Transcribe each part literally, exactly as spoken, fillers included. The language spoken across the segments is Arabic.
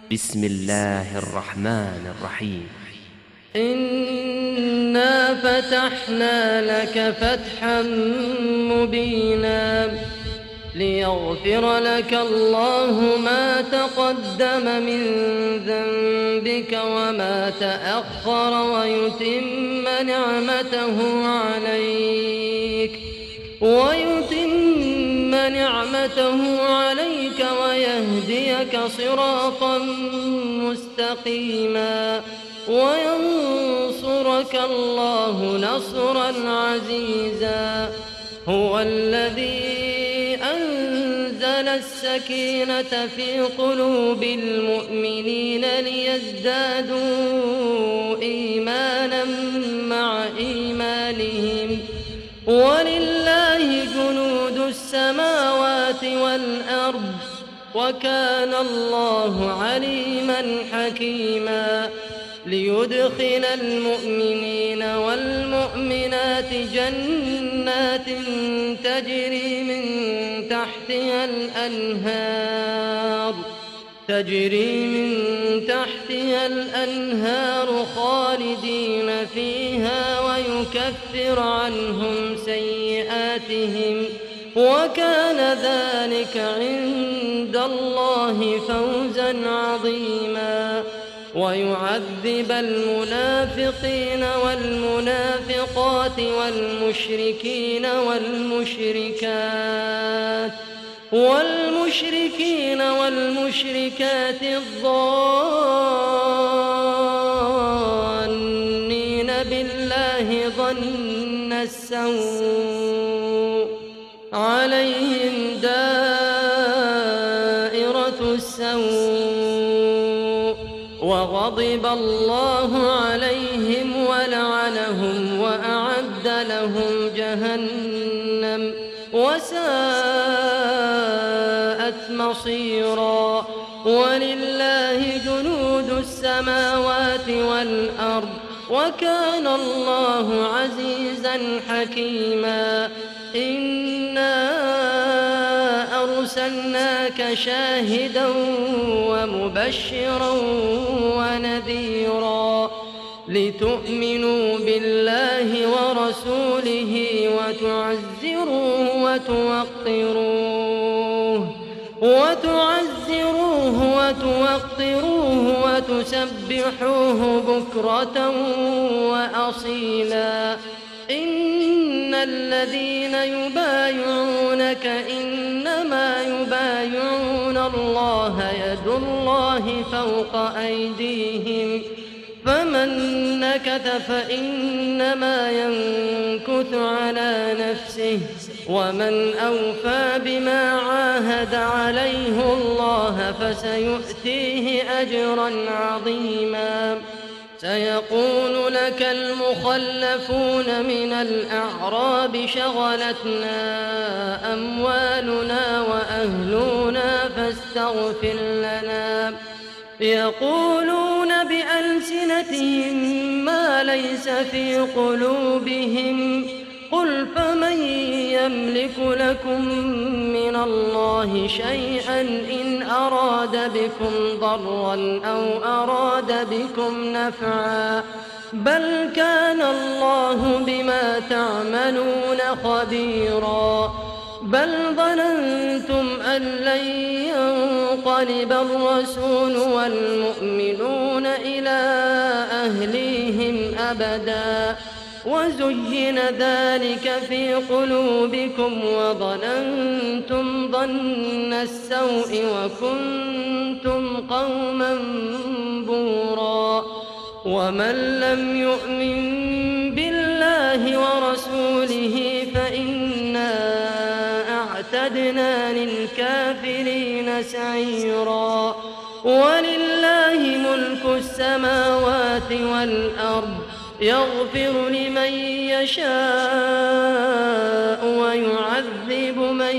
بسم الله الرحمن الرحيم. إنا فتحنا لك فتحا مبينا ليغفر لك الله ما تقدم من ذنبك وما تأخر ويتم نعمته عليك ويتم نعمته عليك ويهديك صراطا مستقيما وينصرك الله نصرا عزيزا. هو الذي أنزل السكينة في قلوب المؤمنين ليزدادوا إيمانا مع إيمانهم ولله جنود السماوات والأرض وكان الله عليما حكيما. ليدخل المؤمنين والمؤمنات جنات تجري من تحتها الأنهار تجري من تحتها الأنهار خالدين فيها ويكفر عنهم سيئاتهم وكان ذلك عند الله فوزا عظيما. ويعذب المنافقين والمنافقات والمشركين والمشركات والمشركين والمشركات الظانين بالله ظن السوء عليهم دائرة السوء وغضب الله عليهم ولعنهم وأعد لهم جهنم وساءت مصيرا. ولله جنود السماوات والأرض وكان الله عزيزا حكيما. إنا أرسلناك شاهدا ومبشرا ونذيرا لتؤمنوا بالله ورسوله وتعزروه وتوقروه وتعزروه وتوقروه وتسبحوه بكرة وأصيلا. إن الذين يبايعونك إنما يبايعون الله يد الله فوق أيديهم فمن نكث فإنما ينكث على نفسه ومن أوفى بما عاهد عليه الله فسيؤتيه أجرا عظيما. سيقول لك المخلفون من الأعراب شغلتنا أموالنا وأهلنا فاستغفر لنا يقولون بألسنتهم ما ليس في قلوبهم قل فمن يملك لكم من الله شيئا إن أراد بكم ضرا أو أراد بكم نفعا بل كان الله بما تعملون خبيرا. بل ظننتم أن لن ينقلب الرسول والمؤمنون إلى أهليهم أبدا وزين ذلك في قلوبكم وظننتم ظن السوء وكنتم قوما بورا. ومن لم يؤمن بالله ورسوله فإنا أعتدنا للكافرين سعيرا. ولله ملك السماوات والأرض يغفر لمن يشاء ويعذب من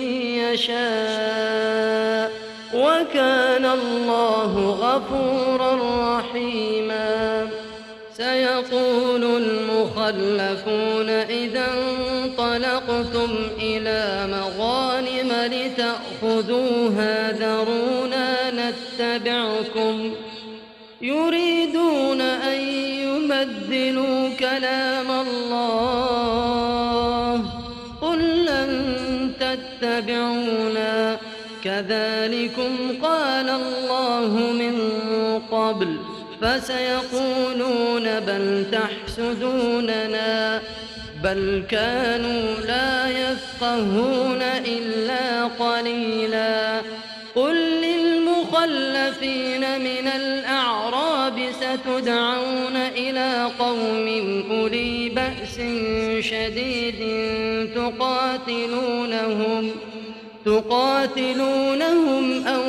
يشاء وكان الله غفورا رحيما. سيقول المخلفون إذا انطلقتم إلى مغانم لتأخذوها ذرونا نتبعكم يريدون أن يبدلوا كلام الله قل لن تتبعونا كذلكم قال الله من قبل فسيقولون بل تحسدوننا بل كانوا لا يفقهون إلا قليلا قل للمخلفين من الأعراب ستدعون إلى قوم أولي بأس شديد تقاتلونهم تقاتلونهم أو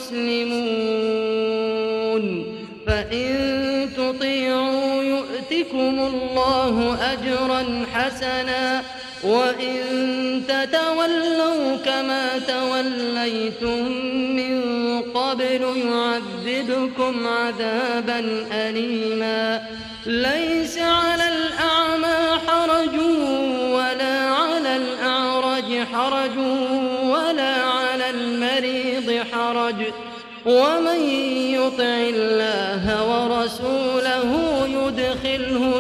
يسلمون فإن تطيعوا يؤتكم الله أجرا حسنا وإن تتولوا كما توليتم من قبل يعذبكم عذابا أليما ليس على الأعمى حرج ولا على الأعرج حرج ولا على المريض حرج ومن يطع الله ورسوله يدخله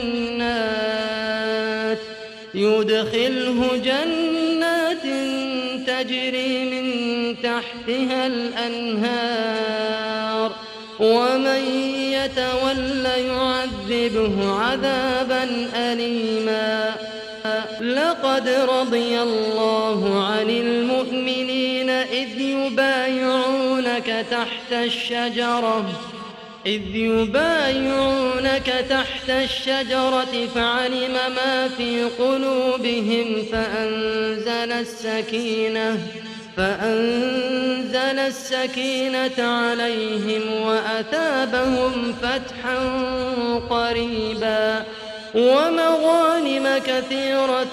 جنات يدخله جنات تجري من تحتها الأنهار ومن يتولى يعذبه عذابا أليما لقد رضي الله عن المؤمنين إذ يبايعونك تحت الشجرة إذ يبايعونك تحت الشجرة فعلم ما في قلوبهم فأنزل السكينة فأنزل السكينة عليهم وأثابهم فتحا قريبا ومغانم كثيرة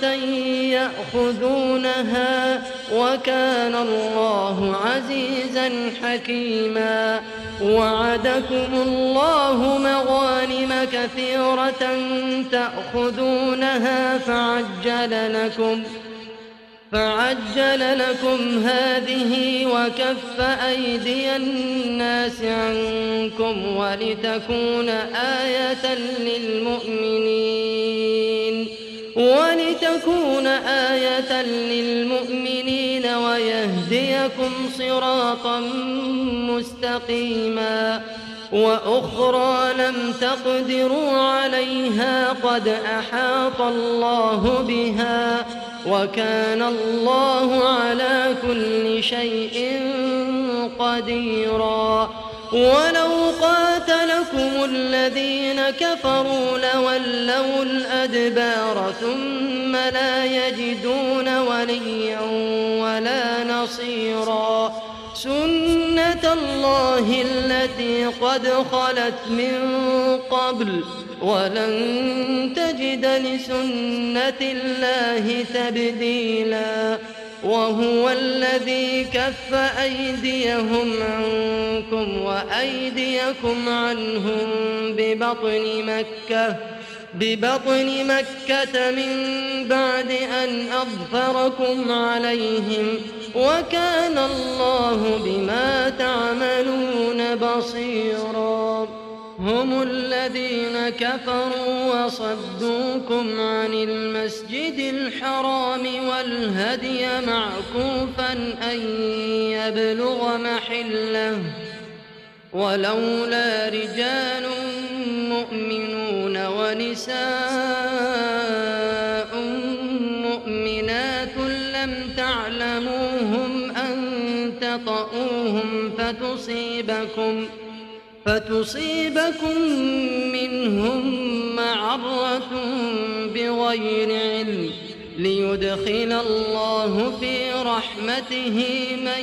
يأخذونها وكان الله عزيزا حكيما وعدكم الله مغانم كثيرة تأخذونها فعجل لكم فعجل لكم هذه وكف أيدي الناس عنكم ولتكون آية للمؤمنين ولتكون آية للمؤمنين ويهديكم صراطا مستقيما وأخرى لم تقدروا عليها قد أحاط الله بها وكان الله على كل شيء قديرا ولو قاتلكم الذين كفروا لولوا الأدبار ثم لا يجدون وليا ولا نصيرا سنة الله التي قد خلت من قبل ولن تجد لسنة الله تبديلا وهو الذي كف أيديهم عنكم وأيديكم عنهم ببطن مكة ببطن مكة من بعد أن أظفركم عليهم وكان الله بما تعملون بصيرا هم الذين كفروا وصدوكم عن المسجد الحرام والهدي معكوفا أن يبلغ محله ولولا رجال مؤمنون ونساء مؤمنات لم تعلموهم أن تطؤوهم فتصيبكم فتصيبكم منهم معرة بغير علم ليدخل الله في رحمته من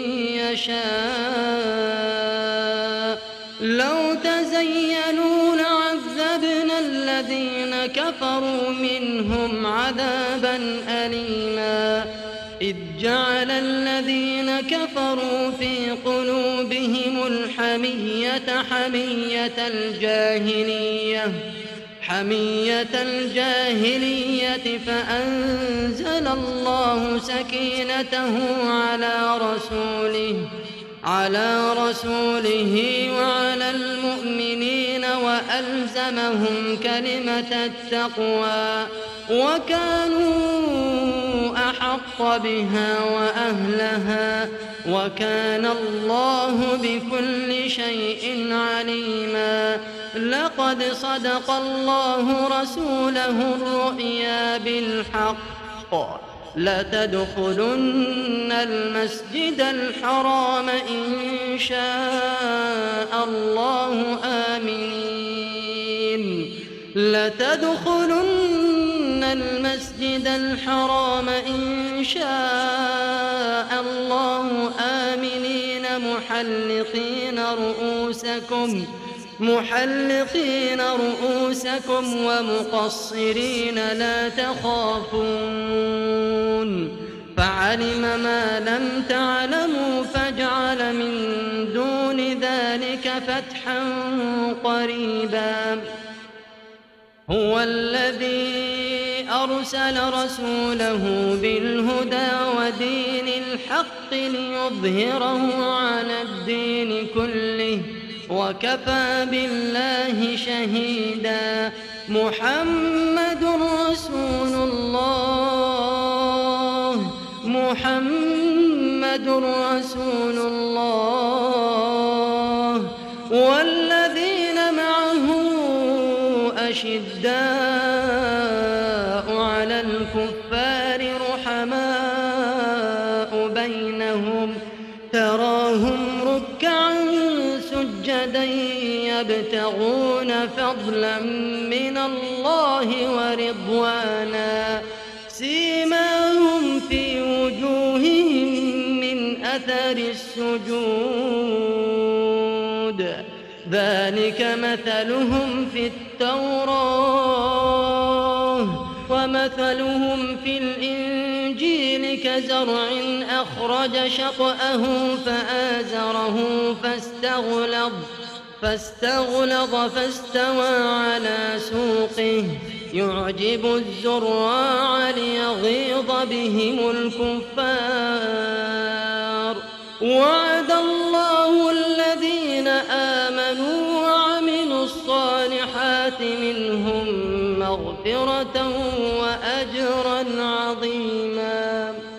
يشاء لو تزينوا لعذبنا الذين كفروا منهم عذابا أليما إذ جعل الذين كفروا في قلوبهم الحديد حمية حمية الجاهلية حمية الجاهلية فأنزل الله سكينته على رسوله على رسوله وعلى المؤمنين وألزمهم كلمة التقوى وكانوا أحق بها وأهلها وكان الله بكل شيء عليما. لقد صدق الله رسوله الرؤيا بالحق لتدخلن المسجد الحرام إن شاء الله آمنين لتدخلن المسجد الحرام إن شاء الله آمنين محلقين رؤوسكم محلقين رؤوسكم ومقصرين لا تخافون فعلم ما لم تعلموا فجعل من دون ذلك فتحا قريبا. هو الذي أرسل رسوله بالهدى ودين الحق ليظهره على الدين كله وكفى بالله شهيدا. محمد رسول الله محمد رسول الله والذين معه أشداء على الكفار رحماء بينهم تراهم ركعا سجدا يبتغون فضلا من الله ورضوانا سيماهم في وجوههم من أثر السجود ذلك مثلهم في التوراة ومثلهم في الإنجيل كزرع أخرج شطأه فآزره فاستغلظ فاستغلظ فاستوى على سوقه يعجب الزراع ليغيظ بهم الكفار. وعد الله الذين آمنوا وعملوا الصالحات منهم مغفرة